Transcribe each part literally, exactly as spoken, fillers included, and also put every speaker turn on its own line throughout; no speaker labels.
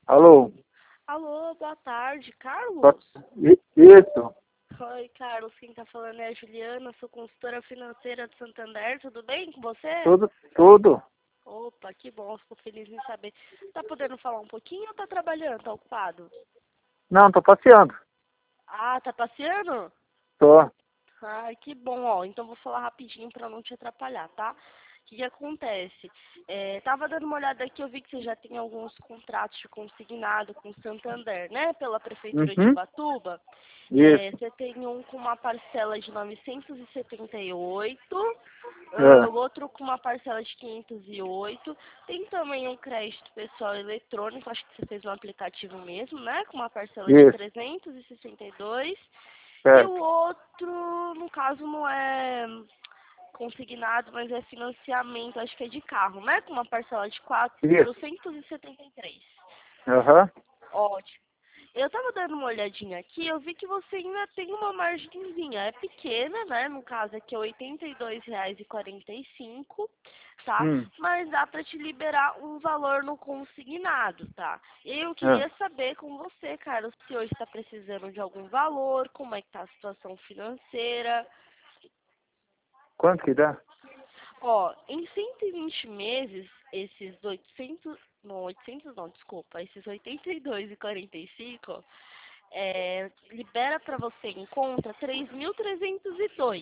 Alô?
Alô, boa tarde,
Boa-
Carlos?
I- Isso,
Oi, Carlos, quem tá falando é a Juliana, sou consultora financeira do Santander, tudo bem com você?
tudo, tudo.
Opa, que bom, fico feliz em saber. Tá podendo falar um pouquinho ou tá trabalhando, tá ocupado?
Não, tô passeando.
Ah, tá passeando?
Tô.
Ai, que bom, ó, então vou falar rapidinho pra não te atrapalhar, tá? O que que acontece? É, tava dando uma olhada aqui, eu vi que você já tem alguns contratos de consignado com o Santander, né? Pela Prefeitura de
Uhum.
Ubatuba. É,
Isso.
você tem um com uma parcela de novecentos e setenta e oito, ah,
É.
o outro com uma parcela de quinhentos e oito. Tem também um crédito pessoal eletrônico, acho que você fez no aplicativo mesmo, né? Com uma parcela de
Isso.
trezentos e sessenta e dois. E o
Certo.
outro, no caso, não é consignado, mas é financiamento, acho que é de carro, né? Com uma parcela de
Isso.
quatrocentos e setenta e três.
Aham.
Ótimo. Eu tava dando uma olhadinha aqui, eu vi que você ainda tem uma margenzinha. É pequena, né? No caso aqui é oitenta e dois reais e quarenta e cinco, tá?
Hum.
Mas dá pra te liberar um valor no consignado, tá? Eu
É.
queria saber com você, Carlos, se hoje está precisando de algum valor, como é que tá a situação financeira.
Quanto que dá?
Ó, em cento e vinte meses, esses oitocentos, não, oitocentos não, desculpa, esses oitenta e dois e quarenta e cinco, é, libera para você em conta três mil trezentos e dois.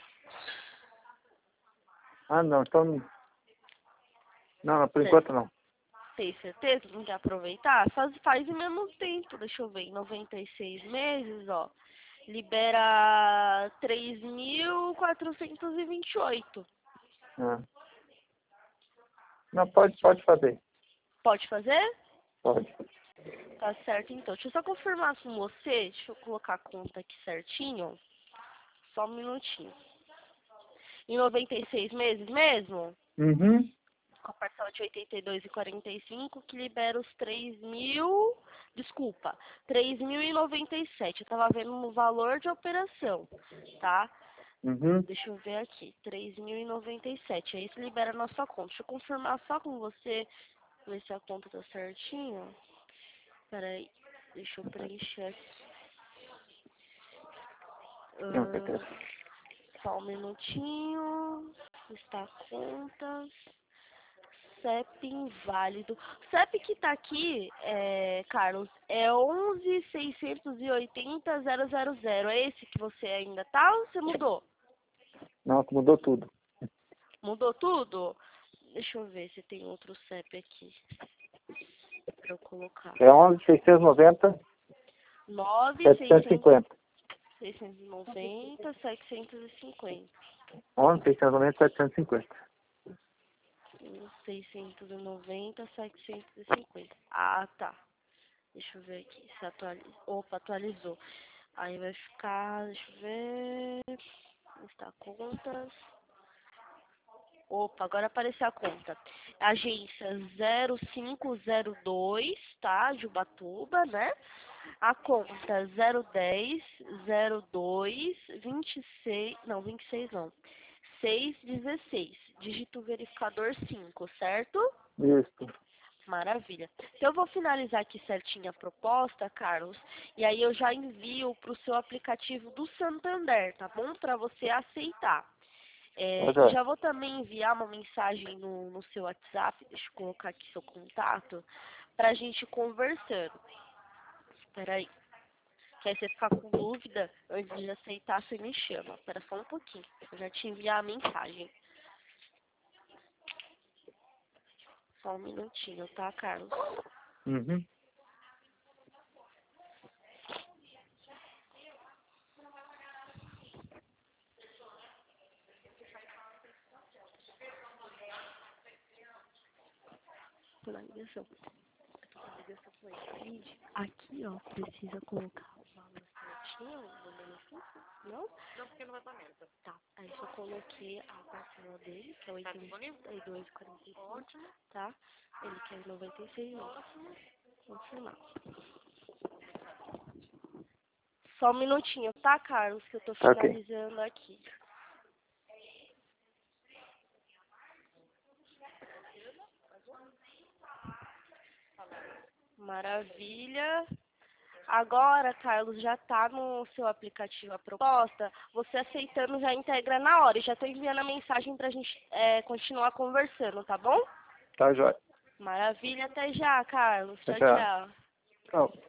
Ah, não. Então, não, não, por
Cê
enquanto não.
tem certeza? Não quer aproveitar? Faz, faz em mesmo tempo, deixa eu ver, em noventa e seis meses, ó, libera três mil quatrocentos e vinte e oito.
É. Não, pode, pode fazer.
Pode fazer?
Pode.
Tá certo, então. Deixa eu só confirmar com você, deixa eu colocar a conta aqui certinho. Só um minutinho. Em noventa e seis meses mesmo?
Uhum.
Com a parcela de oitenta e dois e quarenta e cinco, que libera os três mil... Desculpa, três mil e noventa e sete. Eu tava vendo no valor de operação, tá?
Uhum.
Deixa eu ver aqui. três mil e noventa e sete. Aí isso libera na sua conta. Deixa eu confirmar só com você, ver se a conta tá certinho. Peraí, deixa eu preencher aqui.
Não, tá certo.
Ah, só um minutinho. Está contas. C E P inválido. O C E P que tá aqui, é, Carlos, é onze seiscentos e oitenta zero zero zero. É esse que você ainda tá ou você mudou?
Não, mudou tudo.
Mudou tudo? Deixa eu ver se tem outro C E P aqui pra eu colocar.
É onze seiscentos e noventa
nove
setecentos e cinquenta.
seiscentos e noventa setecentos e cinquenta.
onze seiscentos e noventa setecentos e cinquenta.
seiscentos e noventa setecentos e cinquenta. Ah, tá. Deixa eu ver aqui se atualiza. Opa, atualizou. Aí vai ficar, deixa eu ver. Está contas. Opa, agora apareceu a conta. Agência zero cinco zero dois, tá? De Ubatuba, né? A conta zero dez zero dois vinte e seis, não, vinte e seis não. seis dezesseis. Dígito verificador cinco, certo?
Isso.
Maravilha. Então eu vou finalizar aqui certinho a proposta, Carlos, e aí eu já envio para o seu aplicativo do Santander, tá bom? Para você aceitar. É, e
Tá.
já vou também enviar uma mensagem no, no seu WhatsApp, deixa eu colocar aqui seu contato, para a gente conversando. Espera aí. Que aí você ficar com dúvida, antes de aceitar, você me chama. Espera só um pouquinho, eu já te enviar a mensagem. Só um minutinho, tá, Carlos?
Uhum.
Finalização. Ligação com ele. Gente, aqui, ó, precisa colocar o valor certinho no benefício? Não?
Não, porque no vazamento.
Tá. Aí só coloquei a parcela dele, que é
Tá
oitenta
disponível?
e dois e quarenta e cinco,
Ótimo.
tá? Ele quer noventa e seis euros. Confirmar. Só um minutinho, tá, Carlos, que eu tô
Tá ok.
finalizando aqui. Maravilha. Agora, Carlos, já tá no seu aplicativo a proposta. Você aceitando já integra na hora. E já tô enviando a mensagem pra gente é, continuar conversando, tá bom?
Tá, jóia.
Maravilha. Até já, Carlos. Tchau,
Até já.
tchau.
Tchau.